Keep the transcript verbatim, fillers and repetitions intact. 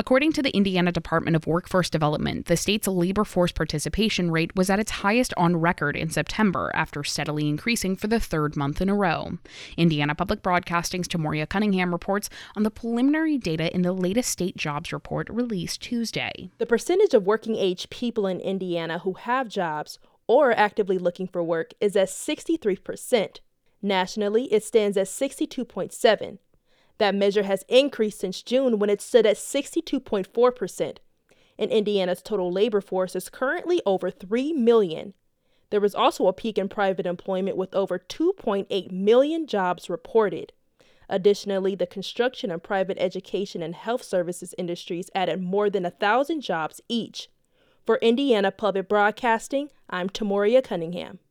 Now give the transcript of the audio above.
According to the Indiana Department of Workforce Development, the state's labor force participation rate was at its highest on record in September after steadily increasing for the third month in a row. Indiana Public Broadcasting's Tamoria Cunningham reports on the preliminary data in the latest state jobs report released Tuesday. The percentage of working-age people in Indiana who have jobs or are actively looking for work is at sixty-three percent. Nationally, it stands at sixty-two point seven. That measure has increased since June when it stood at sixty-two point four percent. And Indiana's total labor force is currently over three million. There was also a peak in private employment with over two point eight million jobs reported. Additionally, the construction and private education and health services industries added more than one thousand jobs each. For Indiana Public Broadcasting, I'm Tamoria Cunningham.